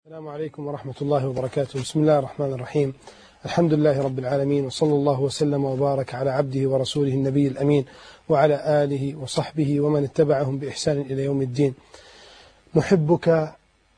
السلام عليكم ورحمة الله وبركاته. بسم الله الرحمن الرحيم. الحمد لله رب العالمين، وصلى الله وسلم وبارك على عبده ورسوله النبي الأمين وعلى آله وصحبه ومن اتبعهم بإحسان إلى يوم الدين. نحبك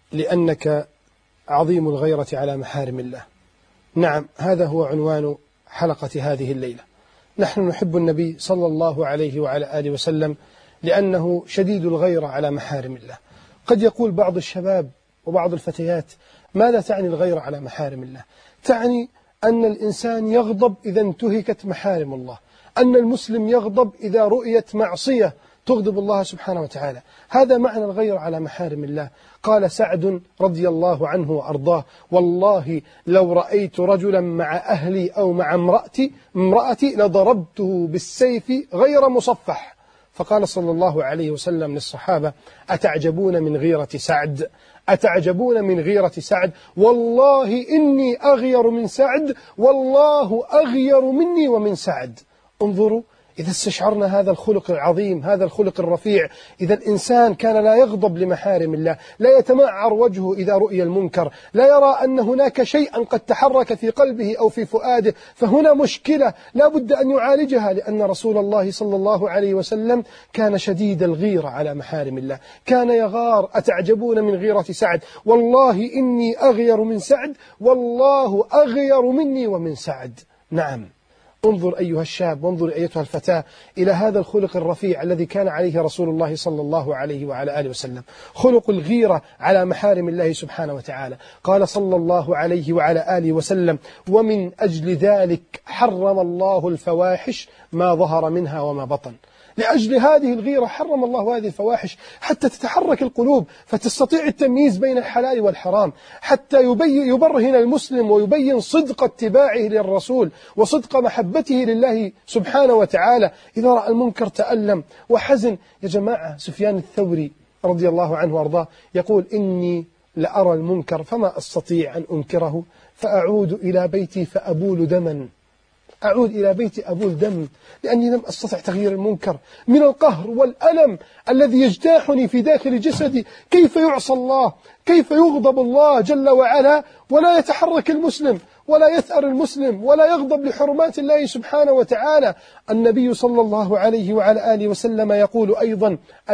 لأنك عظيم الغيرة على محارم الله. نعم، هذا هو عنوان حلقة هذه الليلة. نحن نحب النبي صلى الله عليه وعلى آله وسلم لأنه شديد الغيرة على محارم الله. قد يقول بعض الشباب وبعض الفتيات: ماذا تعني الغيرة على محارم الله؟ تعني أن الإنسان يغضب إذا انتهكت محارم الله، أن المسلم يغضب إذا رؤيت معصية تغضب الله سبحانه وتعالى. هذا معنى الغيرة على محارم الله. قال سعد رضي الله عنه وأرضاه: والله لو رأيت رجلا مع أهلي أو مع امرأتي لضربته بالسيف غير مصفح. فقال صلى الله عليه وسلم للصحابة: أتعجبون من غيرة سعد؟ أتعجبون من غيرة سعد؟ والله إني أغير من سعد، والله أغير مني ومن سعد. انظروا، إذا استشعرنا هذا الخلق العظيم، هذا الخلق الرفيع، إذا الإنسان كان لا يغضب لمحارم الله، لا يتمعر وجهه إذا رؤي المنكر، لا يرى أن هناك شيئا قد تحرك في قلبه أو في فؤاده، فهنا مشكلة لا بد أن يعالجها، لأن رسول الله صلى الله عليه وسلم كان شديد الغيرة على محارم الله، كان يغار. أتعجبون من غيرة سعد؟ والله إني أغير من سعد، والله أغير مني ومن سعد. نعم، انظر أيها الشاب، وانظر أيتها الفتاة إلى هذا الخلق الرفيع الذي كان عليه رسول الله صلى الله عليه وعلى آله وسلم، خلق الغيرة على محارم الله سبحانه وتعالى. قال صلى الله عليه وعلى آله وسلم: ومن أجل ذلك حرم الله الفواحش ما ظهر منها وما بطن. لأجل هذه الغيرة حرم الله هذه الفواحش، حتى تتحرك القلوب فتستطيع التمييز بين الحلال والحرام، حتى يبرهن المسلم ويبين صدق اتباعه للرسول وصدق محبته لله سبحانه وتعالى. إذا رأى المنكر تألم وحزن. يا جماعة، سفيان الثوري رضي الله عنه وارضاه يقول: إني لأرى المنكر فما أستطيع أن أنكره، فأعود إلى بيتي فأبول دما. أعود إلى بيتي أبول دم، لأني لم أستطع تغيير المنكر من القهر والألم الذي يجتاحني في داخل جسدي. كيف يعصى الله؟ كيف يغضب الله جل وعلا ولا يتحرك المسلم ولا يثأر المسلم ولا يغضب لحرمات الله سبحانه وتعالى؟ النبي صلى الله عليه وعلى آله وسلم يقول أيضا: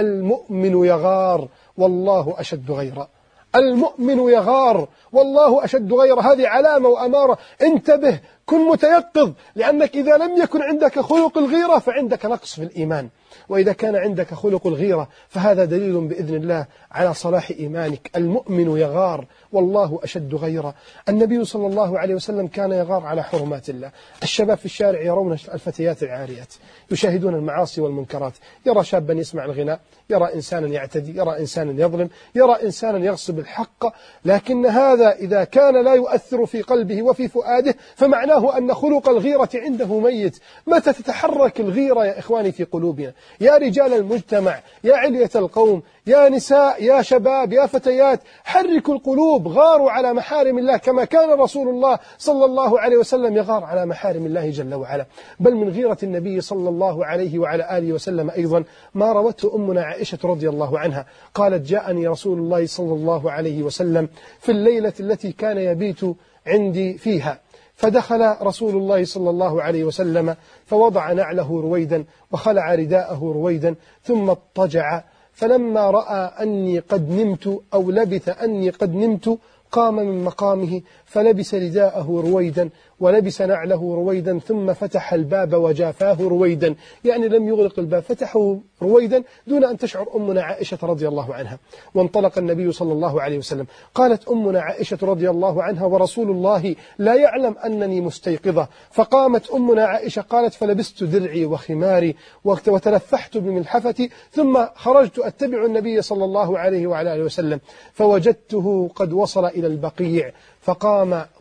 المؤمن يغار والله أشد غيرا. المؤمن يغار والله أشد غيرا. هذه علامة وأمارة. انتبه، كن متيقظ، لأنك إذا لم يكن عندك خلق الغيرة فعندك نقص في الإيمان، وإذا كان عندك خلق الغيرة فهذا دليل بإذن الله على صلاح إيمانك. المؤمن يغار والله أشد غيرا. النبي صلى الله عليه وسلم كان يغار على حرمات الله. الشباب في الشارع يرون الفتيات العاريات، يشاهدون المعاصي والمنكرات، يرى شابا يسمع الغناء، يرى إنسانا يعتدي، يرى إنسانا يظلم، يرى إنسانا يغصب الحق. لكن هذا إذا كان لا يؤثر في قلبه وفي فؤاده فمعناه أن خلق الغيرة عنده ميت. متى تتحرك الغيرة يا إخواني في قلوبنا؟ يا رجال المجتمع، يا علية القوم، يا نساء، يا شباب، يا فتيات، حركوا القلوب، غاروا على محارم الله كما كان رسول الله صلى الله عليه وسلم يغار على محارم الله جل وعلا. بل من غيرة النبي صلى الله عليه وعلى آله وسلم أيضا ما روته أمنا عائشة رضي الله عنها. قالت: جاءني رسول الله صلى الله عليه وسلم في الليلة التي كان يبيت عندي فيها، فدخل رسول الله صلى الله عليه وسلم فوضع نعله رويدا وخلع رداءه رويدا ثم اضطجع، فلما رأى أني قد نمت أو لبث أني قد نمت قام من مقامه فلبس رداءه رويدا ولبس نعله رويدا ثم فتح الباب وجافاه رويدا، يعني لم يغلق الباب، فتحه رويدا دون أن تشعر أمنا عائشة رضي الله عنها. وانطلق النبي صلى الله عليه وسلم. قالت أمنا عائشة رضي الله عنها: ورسول الله لا يعلم أنني مستيقظة. فقامت أمنا عائشة قالت: فلبست درعي وخماري وتلفحت بملحفتي ثم خرجت أتبع النبي صلى الله عليه وعلى آله وسلم، فوجدته قد وصل إلى البقيع، فقام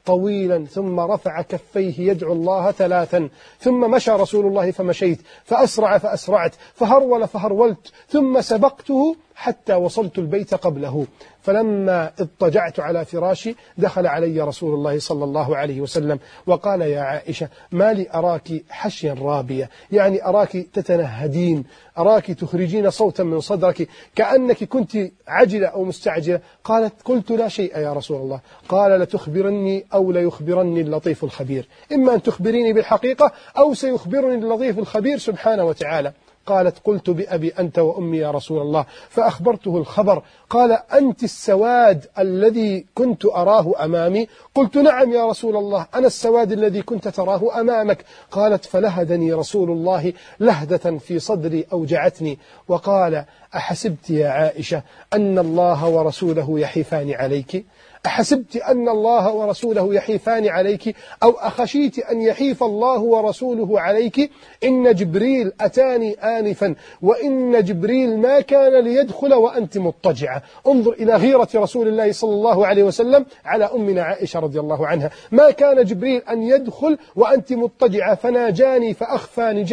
طويلا ثم رفع كفيه يدعو الله 3 ثم مشى رسول الله فمشيت فأسرع فأسرعت فهرول فهرولت ثم سبقته حتى وصلت البيت قبله. فلما اضطجعت على فراشي دخل علي رسول الله صلى الله عليه وسلم وقال: يا عائشة، ما لي أراك حشيا رابية، يعني أراك تتنهدين، أراك تخرجين صوتا من صدرك كأنك كنت عجلة أو مستعجلة. قلت: لا شيء يا رسول الله. قال: لتخبرني أو ليخبرني اللطيف الخبير، إما أن تخبريني بالحقيقة أو سيخبرني اللطيف الخبير سبحانه وتعالى. قالت: قلت بأبي أنت وأمي يا رسول الله. فأخبرته الخبر. قال: أنت السواد الذي كنت أراه أمامي؟ قلت: نعم يا رسول الله، أنا السواد الذي كنت تراه أمامك. قالت: فلهدني رسول الله لهدة في صدري أوجعتني، وقال: أحسبت يا عائشة أن الله ورسوله يحيفان عليك؟ أحسبت أن الله ورسوله يحيفان عليك، أو أخشيت أن يحيف الله ورسوله عليك؟ إن جبريل أتاني آنفا، وإن جبريل ما كان ليدخل وأنت مضطجعة. انظر إلى غيرة رسول الله صلى الله عليه وسلم على أمنا عائشة رضي الله عنها. ما كان جبريل أن يدخل وأنت مضطجعة، فناجاني فأخفى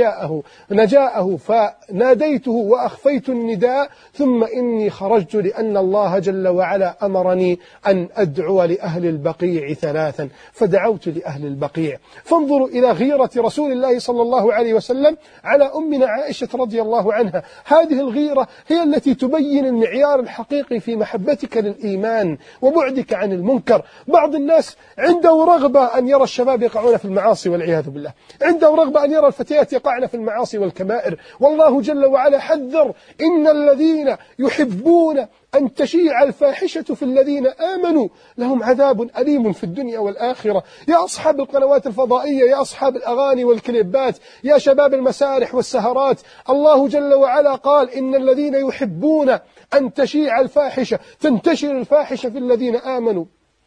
نجاءه فناديته وأخفيت النداء، ثم إني خرجت لأن الله جل وعلا أمرني أن أدعو لأهل البقيع 3، فدعوت لأهل البقيع. فانظروا إلى غيرة رسول الله صلى الله عليه وسلم على أمنا عائشة رضي الله عنها. هذه الغيرة هي التي تبين المعيار الحقيقي في محبتك للإيمان وبعدك عن المنكر. بعض الناس عنده رغبة أن يرى الشباب يقعون في المعاصي والعياذ بالله، عنده رغبة أن يرى الفتيات يقعن في المعاصي والكبائر، والله جل وعلا حذر: إن الذين يحبون أن تشيع الفاحشة في الذين آمنوا لهم عذاب أليم في الدنيا والآخرة. يا أصحاب القنوات الفضائية، يا أصحاب الأغاني والكليبات، يا شباب المسارح والسهرات، الله جل وعلا قال: إن الذين يحبون أن تشيع الفاحشة، تنتشر الفاحشة في الذين آمنوا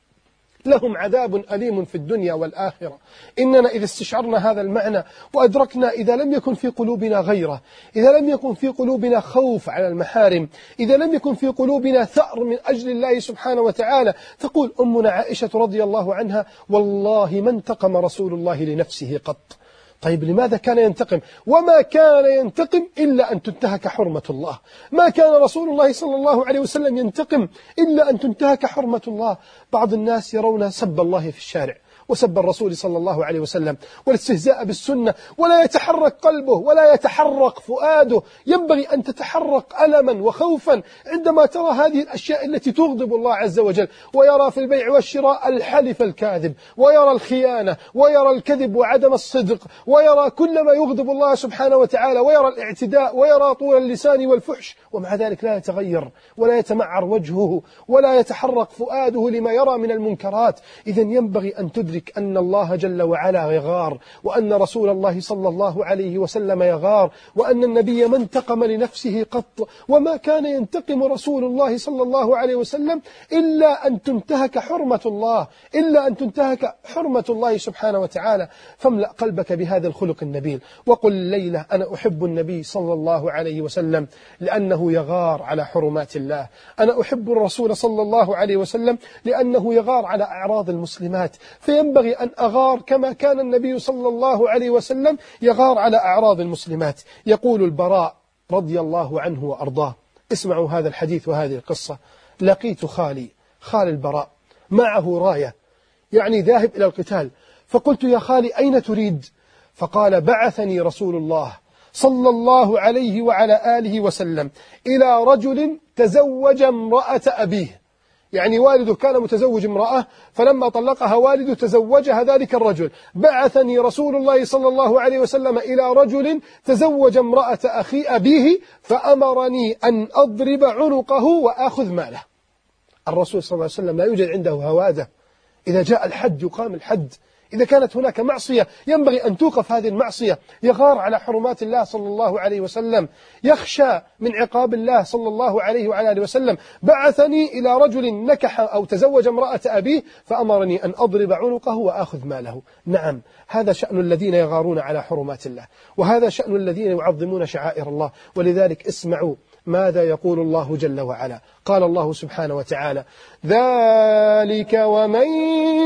لهم عذاب أليم في الدنيا والآخرة. إننا إذا استشعرنا هذا المعنى وأدركنا إذا لم يكن في قلوبنا غيرة، إذا لم يكن في قلوبنا خوف على المحارم، إذا لم يكن في قلوبنا ثأر من أجل الله سبحانه وتعالى، تقول أمنا عائشة رضي الله عنها: والله ما انتقم رسول الله لنفسه قط. طيب لماذا كان ينتقم؟ وما كان ينتقم إلا أن تنتهك حرمة الله. ما كان رسول الله صلى الله عليه وسلم ينتقم إلا أن تنتهك حرمة الله. بعض الناس يرون سب الله في الشارع وسب الرسول صلى الله عليه وسلم والاستهزاء بالسنة، ولا يتحرك قلبه ولا يتحرك فؤاده. ينبغي أن تتحرك ألما وخوفا عندما ترى هذه الأشياء التي تغضب الله عز وجل، ويرى في البيع والشراء الحلف الكاذب، ويرى الخيانة، ويرى الكذب وعدم الصدق، ويرى كل ما يغضب الله سبحانه وتعالى، ويرى الاعتداء، ويرى طول اللسان والفحش، ومع ذلك لا يتغير ولا يتمعر وجهه ولا يتحرك فؤاده لما يرى من المنكرات. إذن ينبغي أن تدرك أن الله جل وعلا يغار، وأن رسول الله صلى الله عليه وسلم يغار، وأن النبي ما انتقم لنفسه قط، وما كان ينتقم رسول الله صلى الله عليه وسلم إلا أن تنتهك حرمة الله، إلا أن تنتهك حرمة الله سبحانه وتعالى. فاملأ قلبك بهذا الخلق النبيل، وقل الليلة: أنا أحب النبي صلى الله عليه وسلم لأنه يغار على حرمات الله. أنا أحب الرسول صلى الله عليه وسلم لأنه يغار على أعراض المسلمات. فينبغي أن أغار كما كان النبي صلى الله عليه وسلم يغار على أعراض المسلمات. يقول البراء رضي الله عنه وأرضاه، اسمعوا هذا الحديث وهذه القصة: لقيت خال البراء معه راية، يعني ذاهب إلى القتال، فقلت: يا خالي أين تريد؟ فقال: بعثني رسول الله صلى الله عليه وعلى آله وسلم إلى رجل تزوج امرأة أبيه، يعني والده كان متزوج امرأة، فلما طلقها والده تزوجها ذلك الرجل. بعثني رسول الله صلى الله عليه وسلم إلى رجل تزوج امرأة أبيه، فأمرني أن أضرب عنقه وآخذ ماله. الرسول صلى الله عليه وسلم لا يوجد عنده هوادة. إذا جاء الحد يقام الحد، إذا كانت هناك معصية ينبغي أن توقف هذه المعصية. يغار على حرمات الله صلى الله عليه وسلم، يخشى من عقاب الله صلى الله عليه وعلى آله وسلم. بعثني إلى رجل نكح أو تزوج امرأة أبيه، فأمرني أن أضرب عنقه وآخذ ماله. نعم، هذا شأن الذين يغارون على حرمات الله، وهذا شأن الذين يعظمون شعائر الله. ولذلك اسمعوا ماذا يقول الله جل وعلا. قال الله سبحانه وتعالى: ذلك ومن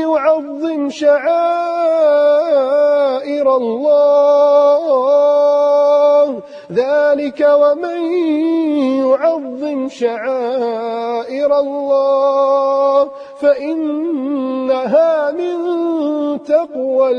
يعظم شعائر الله ذلك ومن يعظم شعائر الله فإنها من تقوى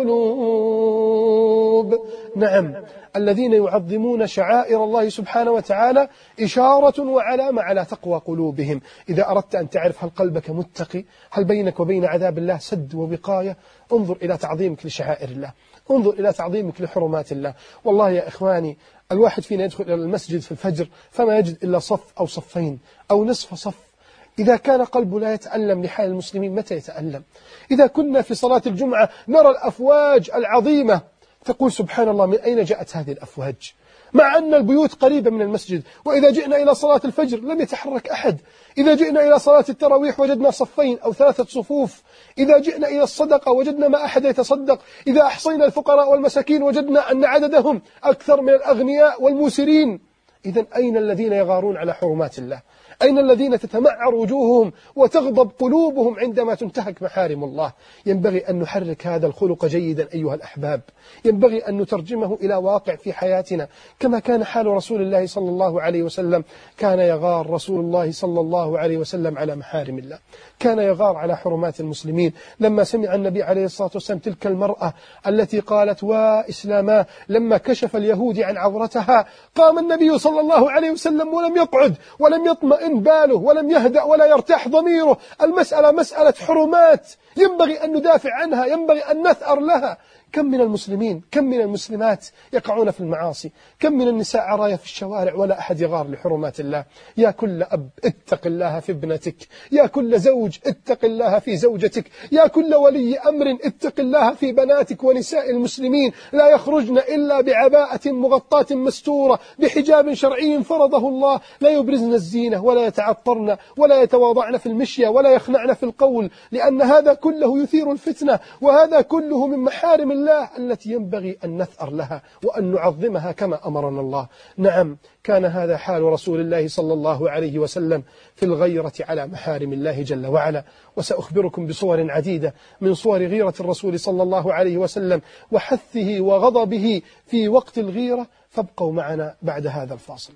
القلوب. نعم، الذين يعظمون شعائر الله سبحانه وتعالى إشارة وعلامة على تقوى قلوبهم. إذا أردت أن تعرف هل قلبك متقي، هل بينك وبين عذاب الله سد ووقاية، انظر إلى تعظيمك لشعائر الله، انظر إلى تعظيمك لحرمات الله. والله يا إخواني، الواحد فينا يدخل إلى المسجد في الفجر فما يجد إلا صف أو صفين أو نصف صف. إذا كان قلبه لا يتألم لحال المسلمين متى يتألم؟ إذا كنا في صلاة الجمعة نرى الأفواج العظيمة تقول سبحان الله من أين جاءت هذه الأفواج، مع أن البيوت قريبة من المسجد. وإذا جئنا إلى صلاة الفجر لم يتحرك أحد. إذا جئنا إلى صلاة التراويح وجدنا صفين أو 3 صفوف. إذا جئنا إلى الصدقة وجدنا ما أحد يتصدق. إذا أحصينا الفقراء والمساكين وجدنا أن عددهم أكثر من الأغنياء والموسرين. إذن أين الذين يغارون على حرمات الله؟ أين الذين تتمعر وجوههم وتغضب قلوبهم عندما تنتهك محارم الله؟ ينبغي أن نحرك هذا الخلق جيدا أيها الأحباب، ينبغي أن نترجمه إلى واقع في حياتنا، كما كان حال رسول الله صلى الله عليه وسلم. كان يغار رسول الله صلى الله عليه وسلم على محارم الله، كان يغار على حرمات المسلمين. لما سمع النبي عليه الصلاة والسلام تلك المرأة التي قالت وإسلاما لما كشف اليهود عن عورتها، قام النبي صلى الله عليه وسلم ولم يقعد ولم يطمئن باله ولم يهدأ ولا يرتاح ضميره. المسألة مسألة حرمات ينبغي أن ندافع عنها، ينبغي أن نثأر لها. كم من المسلمين، كم من المسلمات يقعون في المعاصي، كم من النساء عرايا في الشوارع ولا أحد يغار لحرمات الله. يا كل أب اتق الله في ابنتك، يا كل زوج اتق الله في زوجتك، يا كل ولي أمر اتق الله في بناتك ونساء المسلمين. لا يخرجن إلا بعباءة مغطاة مستورة بحجاب شرعي فرضه الله، لا يبرزن الزينة ولا يتعطرن ولا يتواضعن في المشية ولا يخنعن في القول، لأن هذا كله يثير الفتنة، وهذا كله من محارم الله التي ينبغي أن نثأر لها وأن نعظمها كما أمرنا الله. نعم، كان هذا حال رسول الله صلى الله عليه وسلم في الغيرة على محارم الله جل وعلا. وسأخبركم بصور عديدة من صور غيرة الرسول صلى الله عليه وسلم وحثه وغضبه في وقت الغيرة، فابقوا معنا بعد هذا الفاصل.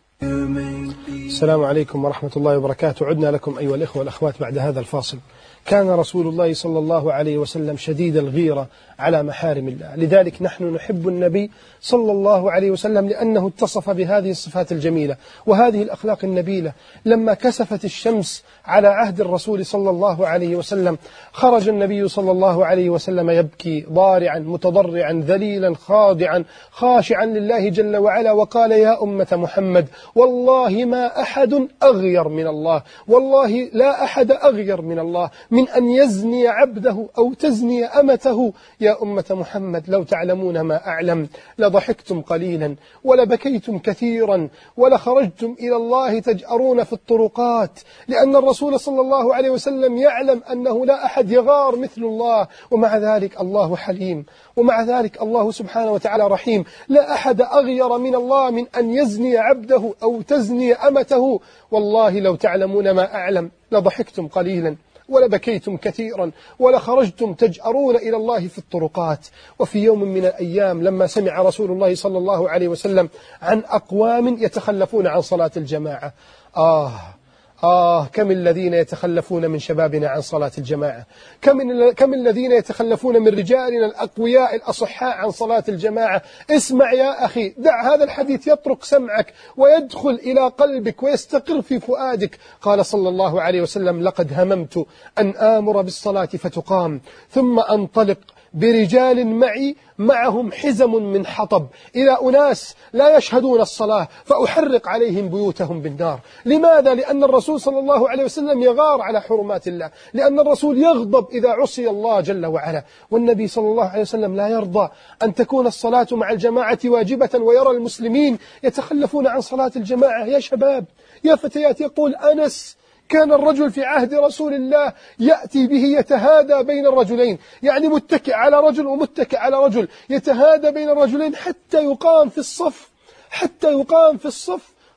السلام عليكم ورحمة الله وبركاته. عدنا لكم أيها الإخوة والأخوات بعد هذا الفاصل. كان رسول الله صلى الله عليه وسلم شديد الغيرة على محارم الله، لذلك نحن نحب النبي صلى الله عليه وسلم لأنه اتصف بهذه الصفات الجميلة وهذه الأخلاق النبيلة. لما كسفت الشمس على عهد الرسول صلى الله عليه وسلم خرج النبي صلى الله عليه وسلم يبكي ضارعا متضرعا ذليلا خاضعا خاشعا لله جل وعلا، وقال يا أمة محمد والله ما أحد أغير من الله، والله لا أحد أغير من الله من أن يزني عبده أو تزني أمته. يا أمة محمد لو تعلمون ما أعلم لضحكتم قليلا ولبكيتم كثيرا ولخرجتم إلى الله تجأرون في الطرقات، لأن الرسول صلى الله عليه وسلم يعلم أنه لا أحد يغار مثل الله، ومع ذلك الله حليم، ومع ذلك الله سبحانه وتعالى رحيم. لا أحد أغير من الله من أن يزني عبده أو تزني أمته. والله لو تعلمون ما أعلم لضحكتم قليلا ولبكيتم كثيرا ولخرجتم تجأرون إلى الله في الطرقات. وفي يوم من الأيام لما سمع رسول الله صلى الله عليه وسلم عن أقوام يتخلفون عن صلاة الجماعة، كم الذين يتخلفون من شبابنا عن صلاة الجماعة، كم الذين يتخلفون من رجالنا الأقوياء الأصحاء عن صلاة الجماعة. اسمع يا أخي، دع هذا الحديث يطرق سمعك ويدخل إلى قلبك ويستقر في فؤادك. قال صلى الله عليه وسلم لقد هممت أن آمر بالصلاة فتقام ثم أنطلق برجال معي معهم حزم من حطب إلى أناس لا يشهدون الصلاة فأحرق عليهم بيوتهم بالنار. لماذا؟ لأن الرسول صلى الله عليه وسلم يغار على حرمات الله، لأن الرسول يغضب إذا عصي الله جل وعلا. والنبي صلى الله عليه وسلم لا يرضى أن تكون الصلاة مع الجماعة واجبة ويرى المسلمين يتخلفون عن صلاة الجماعة. يا شباب، يا فتيات، يقول أنس كان الرجل في عهد رسول الله يأتي به يتهادى بين الرجلين، يعني متكئ على رجل ومتكئ على رجل، يتهادى بين الرجلين حتى يقام في الصف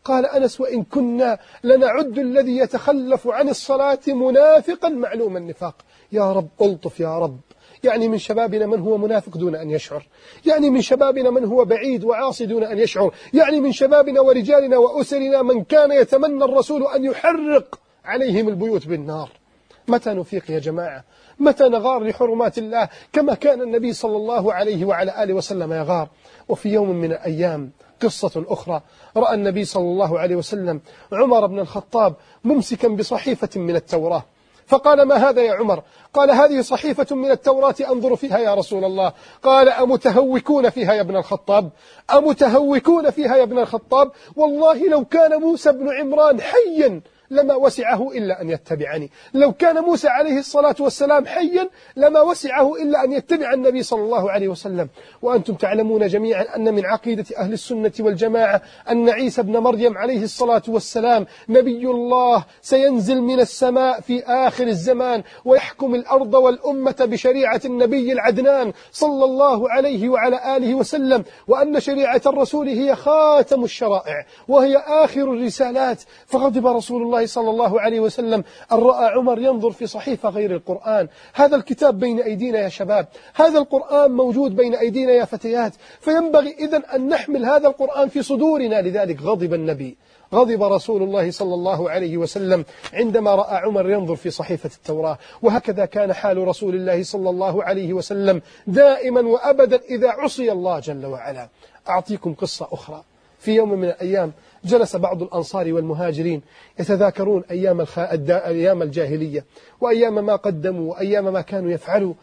قال أنس: وإن كنا لنعد الذي يتخلف عن الصلاة منافقا معلوم النفاق. يا رب ألطف يا رب، يعني من شبابنا من هو منافق دون أن يشعر، يعني من شبابنا من هو بعيد وعاصي دون أن يشعر، يعني من شبابنا ورجالنا وأسرنا من كان يتمنى الرسول أن يحرق عليهم البيوت بالنار. متى نفيق يا جماعة؟ متى نغار لحرمات الله كما كان النبي صلى الله عليه وعلى آله وسلم يغار؟ وفي يوم من الأيام قصة أخرى، رأى النبي صلى الله عليه وسلم عمر بن الخطاب ممسكا بصحيفة من التوراة، فقال: ما هذا يا عمر؟ قال: هذه صحيفة من التوراة أنظر فيها يا رسول الله. قال: أمتهوكون فيها يا ابن الخطاب؟ أمتهوكون فيها يا ابن الخطاب؟ والله لو كان موسى بن عمران حيا لما وسعه إلا أن يتبعني. لو كان موسى عليه الصلاة والسلام حيا لما وسعه إلا أن يتبع النبي صلى الله عليه وسلم. وأنتم تعلمون جميعا أن من عقيدة أهل السنة والجماعة أن عيسى بن مريم عليه الصلاة والسلام نبي الله سينزل من السماء في آخر الزمان ويحكم الأرض والأمة بشريعة النبي العدنان صلى الله عليه وعلى آله وسلم، وأن شريعة الرسول هي خاتم الشرائع وهي آخر الرسالات. فغضب رسول الله صلى الله عليه وسلم أن رأى عمر ينظر في صحيفة غير القرآن. هذا الكتاب بين أيدينا يا شباب، هذا القرآن موجود بين أيدينا يا فتيات، فينبغي إذن أن نحمل هذا القرآن في صدورنا. لذلك غضب النبي، غضب رسول الله صلى الله عليه وسلم عندما رأى عمر ينظر في صحيفة التوراة. وهكذا كان حال رسول الله صلى الله عليه وسلم دائما وأبدا إذا عصي الله جل وعلا. أعطيكم قصة أخرى. في يوم من الأيام جلس بعض الأنصار والمهاجرين يتذاكرون أيام الجاهلية وأيام ما قدموا وأيام ما كانوا يفعلوا،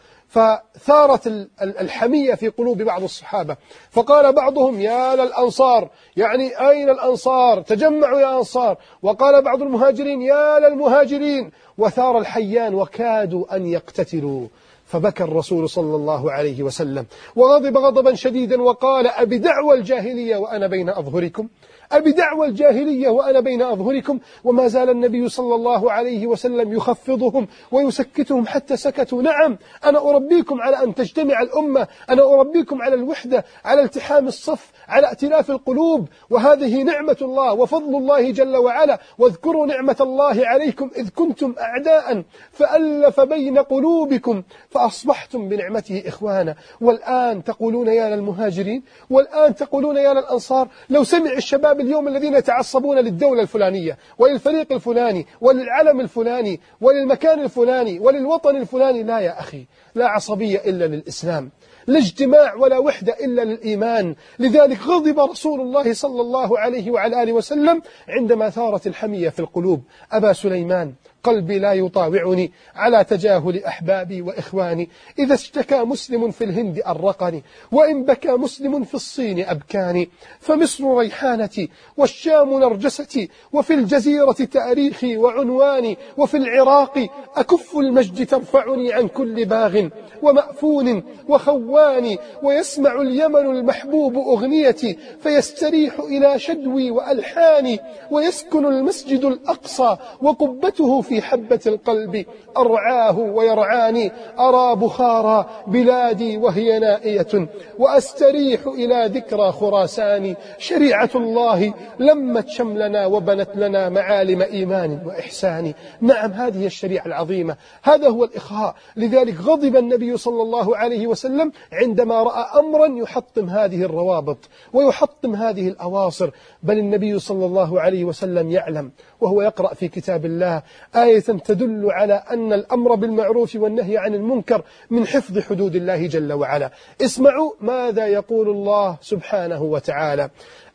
فثارت الحمية في قلوب بعض الصحابة، فقال بعضهم: يا للأنصار، يعني أين الأنصار؟ تجمعوا يا أنصار. وقال بعض المهاجرين: يا للمهاجرين. وثار الحيان وكادوا أن يقتتلوا. فبكى الرسول صلى الله عليه وسلم وغضب غضبا شديدا وقال: أبدعوى الجاهلية وأنا بين أظهركم؟ أبدعوى الجاهلية وأنا بين أظهركم؟ وما زال النبي صلى الله عليه وسلم يخفضهم ويسكتهم حتى سكتوا. نعم، أنا أربيكم على أن تجتمع الأمة، أنا أربيكم على الوحدة، على التحام الصف، على ائتلاف القلوب، وهذه نعمة الله وفضل الله جل وعلا. واذكروا نعمة الله عليكم إذ كنتم أعداء فألف بين قلوبكم فأصبحتم بنعمته إخوانا. والآن تقولون يا للمهاجرين، والآن تقولون يا للأنصار. لو سمع الشباب اليوم الذين يتعصبون للدولة الفلانية وللفريق الفلاني وللعلم الفلاني وللمكان الفلاني وللوطن الفلاني، لا يا أخي، لا عصبية إلا للإسلام، لا اجتماع ولا وحدة إلا للإيمان. لذلك غضب رسول الله صلى الله عليه وعلى آله وسلم عندما ثارت الحمية في القلوب. أبا سليمان، قلبي لا يطاوعني على تجاهل أحبابي وإخواني. إذا اشتكى مسلم في الهند أرقني، وإن بكى مسلم في الصين أبكاني. فمصر ريحانتي والشام نرجستي، وفي الجزيرة تاريخي وعنواني، وفي العراق أكف المجد ترفعني عن كل باغ ومأفون وخواني. ويسمع اليمن المحبوب أغنيتي فيستريح إلى شدوي وألحاني. ويسكن المسجد الأقصى وقبته في حبة القلب أرعاه ويرعاني. أرى بخارى بلادي وهي نائية وأستريح إلى ذكرى خراسان. شريعة الله لمت شملنا وبنت لنا معالم إيمان وإحسان. نعم، هذه الشريعة العظيمة، هذا هو الإخاء. لذلك غضب النبي صلى الله عليه وسلم عندما رأى أمرا يحطم هذه الروابط ويحطم هذه الأواصر. بل النبي صلى الله عليه وسلم يعلم وهو يقرأ في كتاب الله آية تدل على أن الأمر بالمعروف والنهي عن المنكر من حفظ حدود الله جل وعلا. اسمعوا ماذا يقول الله سبحانه وتعالى: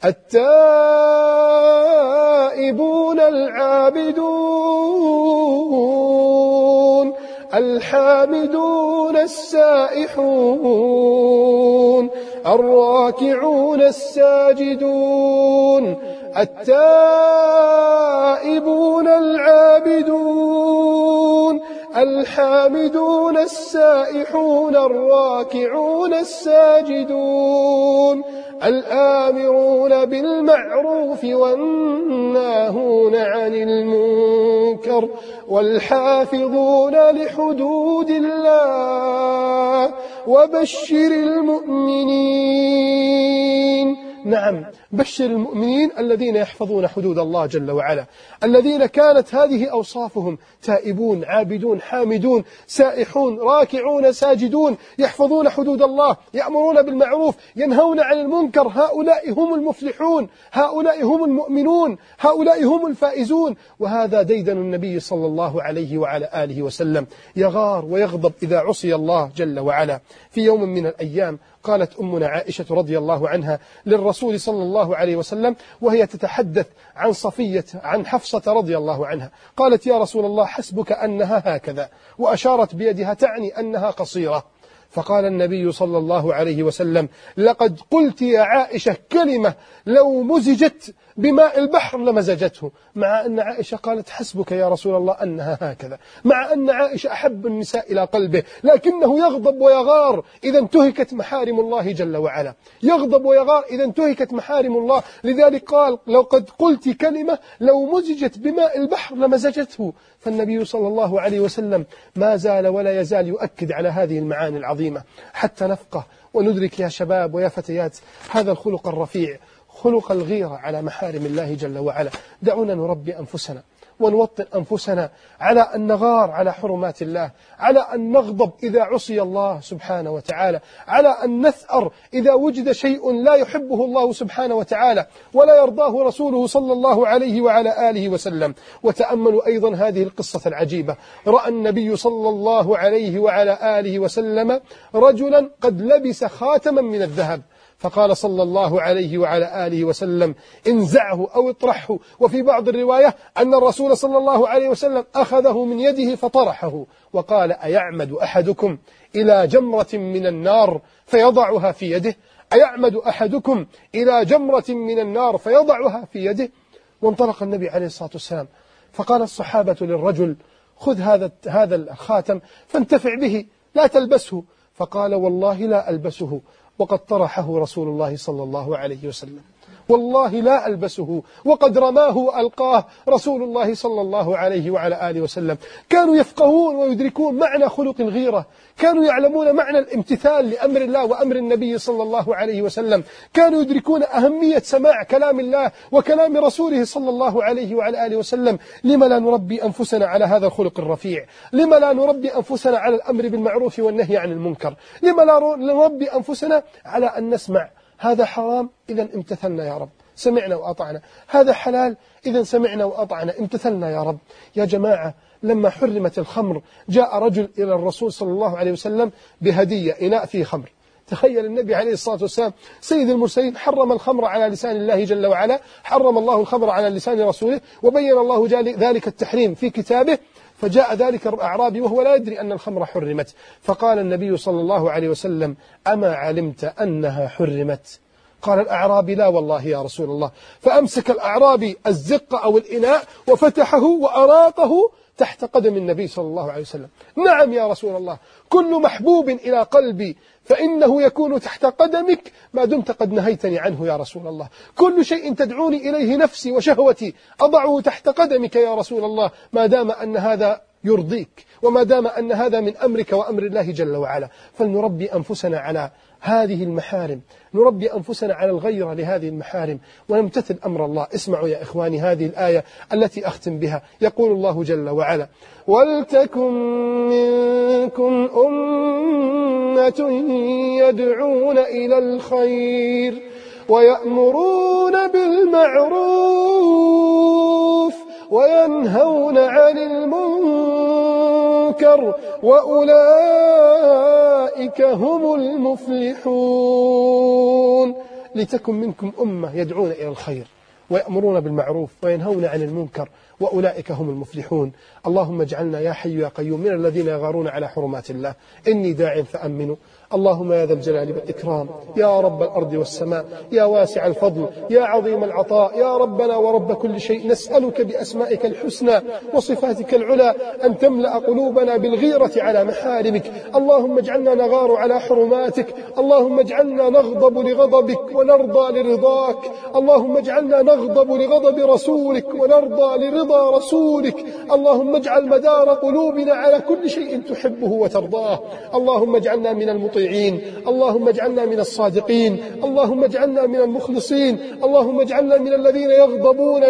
التائبون العابدون الحامدون السائحون الراكعون الساجدون. التائبون العابدون الحامدون السائحون الراكعون الساجدون الآمرون بالمعروف والناهون عن المنكر والحافظون لحدود الله وبشر المؤمنين. نعم، بشر المؤمنين الذين يحفظون حدود الله جل وعلا، الذين كانت هذه أوصافهم: تائبون، عابدون، حامدون، سائحون، راكعون، ساجدون، يحفظون حدود الله، يأمرون بالمعروف، ينهون عن المنكر. هؤلاء هم المفلحون، هؤلاء هم المؤمنون، هؤلاء هم الفائزون. وهذا ديدن النبي صلى الله عليه وعلى آله وسلم، يغار ويغضب إذا عصي الله جل وعلا. في يوم من الأيام قالت أمنا عائشة رضي الله عنها للرسول صلى الله عليه وسلم وهي تتحدث عن حفصة رضي الله عنها، قالت: يا رسول الله، حسبك أنها هكذا، وأشارت بيدها تعني أنها قصيرة. فقال النبي صلى الله عليه وسلم: لقد قلت يا عائشة كلمة لو مزجت بماء البحر لمزجته. مع أن عائشة قالت: حسبك يا رسول الله أنها هكذا، مع أن عائشة أحب النساء إلى قلبه، لكنه يغضب ويغار إذا انتهكت محارم الله جل وعلا، يغضب ويغار إذا انتهكت محارم الله. لذلك قال: لقد قلت كلمة لو مزجت بماء البحر لمزجته. فالنبي صلى الله عليه وسلم ما زال ولا يزال يؤكد على هذه المعاني العظيمة حتى نفقه وندرك يا شباب ويا فتيات هذا الخلق الرفيع، خلق الغيرة على محارم الله جل وعلا. دعونا نربي أنفسنا ونوطن أنفسنا على أن نغار على حرمات الله، على أن نغضب إذا عصي الله سبحانه وتعالى، على أن نثأر إذا وجد شيء لا يحبه الله سبحانه وتعالى ولا يرضاه رسوله صلى الله عليه وعلى آله وسلم. وتأملوا أيضا هذه القصة العجيبة: رأى النبي صلى الله عليه وعلى آله وسلم رجلا قد لبس خاتما من الذهب، فقال صلى الله عليه وعلى آله وسلم: انزعه أو اطرحه. وفي بعض الرواية أن الرسول صلى الله عليه وسلم أخذه من يده فطرحه وقال: أيعمد أحدكم إلى جمرة من النار فيضعها في يده؟ أيعمد أحدكم إلى جمرة من النار فيضعها في يده؟ وانطلق النبي عليه الصلاة والسلام، فقال الصحابة للرجل: خذ هذا الخاتم فانتفع به، لا تلبسه. فقال: والله لا ألبسه، وقد طرحه رسول الله صلى الله عليه وسلم. والله لا ألبسه وقد رماه وألقاه رسول الله صلى الله عليه وعلى آله وسلم. كانوا يفقهون ويدركون معنى خلق الغيرة، كانوا يعلمون معنى الامتثال لأمر الله وأمر النبي صلى الله عليه وسلم، كانوا يدركون أهمية سماع كلام الله وكلام رسوله صلى الله عليه وعلى آله وسلم. لما لا نربي أنفسنا على هذا الخلق الرفيع؟ لما لا نربي أنفسنا على الأمر بالمعروف والنهي عن المنكر؟ لما لا نربي أنفسنا على أن نسمع هذا حرام إذا امتثلنا يا رب، سمعنا وأطعنا، هذا حلال إذا سمعنا وأطعنا، امتثلنا يا رب. يا جماعة، لما حرمت الخمر جاء رجل إلى الرسول صلى الله عليه وسلم بهدية، إناء فيه خمر. تخيل النبي عليه الصلاة والسلام سيد المرسلين حرم الخمر على لسان الله جل وعلا، حرم الله الخمر على لسان رسوله، وبين الله ذلك التحريم في كتابه. فجاء ذلك الأعرابي وهو لا يدري أن الخمر حرمت، فقال النبي صلى الله عليه وسلم: أما علمت أنها حرمت؟ قال الأعرابي: لا والله يا رسول الله. فأمسك الأعرابي الزق أو الإناء وفتحه وأراقه تحت قدم النبي صلى الله عليه وسلم. نعم يا رسول الله، كل محبوب إلى قلبي فإنه يكون تحت قدمك ما دمت قد نهيتني عنه يا رسول الله. كل شيء تدعوني إليه نفسي وشهوتي أضعه تحت قدمك يا رسول الله، ما دام أن هذا يرضيك وما دام أن هذا من أمرك وأمر الله جل وعلا. فلنربي أنفسنا على هذه المحارم، نربي أنفسنا على الغيرة لهذه المحارم ونمتثل أمر الله. اسمعوا يا إخواني هذه الآية التي أختم بها. يقول الله جل وعلا: ولتكن منكم أمة يدعون إلى الخير ويأمرون بالمعروف وينهون عن المنكر وأولئك هم المفلحون. لتكن منكم أمة يدعون إلى الخير ويأمرون بالمعروف وينهون عن المنكر وأولئك هم المفلحون. اللهم اجعلنا يا حي يا قيوم من الذين يغارون على حرمات الله. إني داع فأمنوا. اللهم يا ذا الجلال والإكرام، يا رب الأرض والسماء، يا واسع الفضل، يا عظيم العطاء، يا ربنا ورب كل شيء، نسألك بأسمائك الحسنى وصفاتك العلى أن تملأ قلوبنا بالغيرة على محارمك. اللهم اجعلنا نغار على حرماتك، اللهم اجعلنا نغضب لغضبك ونرضى لرضاك، اللهم اجعلنا نغضب لغضب رسولك ونرضى لرضاك رضا رسولك. اللهم اجعل مدار قلوبنا على كل شيء تحبه وترضاه. اللهم اجعلنا من المطيعين، اللهم اجعلنا من الصادقين، اللهم اجعلنا من المخلصين، اللهم اجعلنا من الذين يغضبون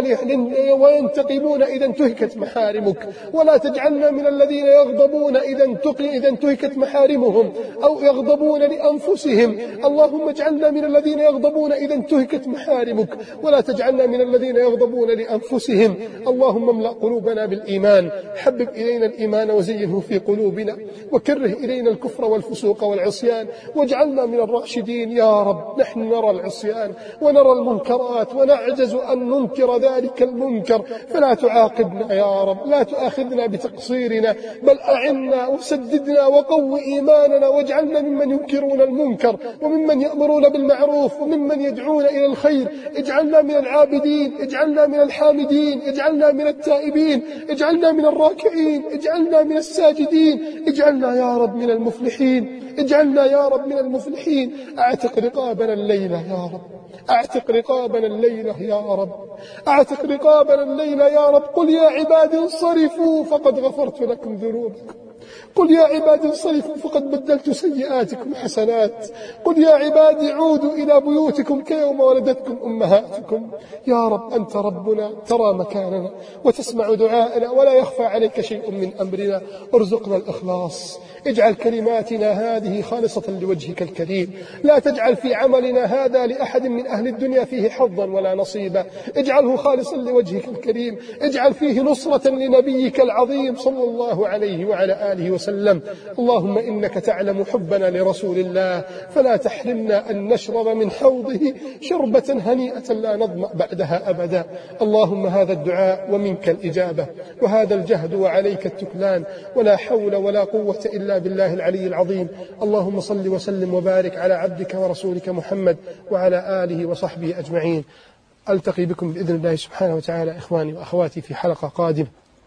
وينتقمون إذا انتهكت محارمك، ولا تجعلنا من الذين يغضبون إذا انتهكت محارمهم أو يغضبون لأنفسهم. اللهم اجعلنا من الذين يغضبون إذا انتهكت محارمك، ولا تجعلنا من الذين يغضبون لأنفسهم. اللهم املأ قلوبنا بالإيمان، حبب إلينا الإيمان وزينه في قلوبنا، وكره إلينا الكفر والفسوق والعصيان، واجعلنا من الراشدين يا رب. نحن نرى العصيان ونرى المنكرات ونعجز أن ننكر ذلك المنكر، فلا تعاقبنا يا رب، لا تؤاخذنا بتقصيرنا، بل أعنا وسددنا وقو إيماننا، واجعلنا ممن ينكرون المنكر وممن يأمرون بالمعروف وممن يدعون إلى الخير. اجعلنا من العابدين، اجعلنا من الحامدين، اجعلنا من التائبين، اجعلنا من الراكعين، اجعلنا من الساجدين، اجعلنا يا رب من المفلحين، اجعلنا يا رب من المفلحين. اعتق رقابنا الليلة يا رب، اعتق رقابنا الليلة يا رب، اعتق رقابنا الليلة يا رب. قل يا عبادي انصرفوا فقد غفرت لكم ذنوبكم، قل يا عبادي انصرفوا فقد بدلت سيئاتكم حسنات، قل يا عبادي عودوا إلى بيوتكم كيوم ولدتكم أمهاتكم. يا رب أنت ربنا، ترى مكاننا وتسمع دعاءنا، ولا يخفى عليك شيء من أمرنا. ارزقنا الإخلاص، اجعل كلماتنا هذه خالصة لوجهك الكريم، لا تجعل في عملنا هذا لأحد من أهل الدنيا فيه حظا ولا نصيبا، اجعله خالصا لوجهك الكريم، اجعل فيه نصرة لنبيك العظيم صلى الله عليه وعلى آله وسلم. اللهم إنك تعلم حبنا لرسول الله، فلا تحرمنا أن نشرب من حوضه شربة هنيئة لا نظمأ بعدها أبدا. اللهم هذا الدعاء ومنك الإجابة، وهذا الجهد وعليك التكلان، ولا حول ولا قوة إلا بالله العلي العظيم. اللهم صل وسلم وبارك على عبدك ورسولك محمد وعلى آله وصحبه أجمعين. ألتقي بكم بإذن الله سبحانه وتعالى إخواني وأخواتي في حلقة قادمة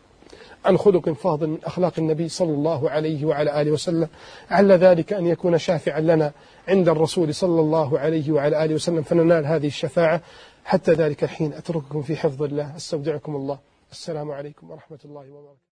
عن خلق فاضل من أخلاق النبي صلى الله عليه وعلى آله وسلم، على ذلك أن يكون شافعا لنا عند الرسول صلى الله عليه وعلى آله وسلم فننال هذه الشفاعة. حتى ذلك الحين أترككم في حفظ الله، أستودعكم الله. السلام عليكم ورحمة الله وبركاته.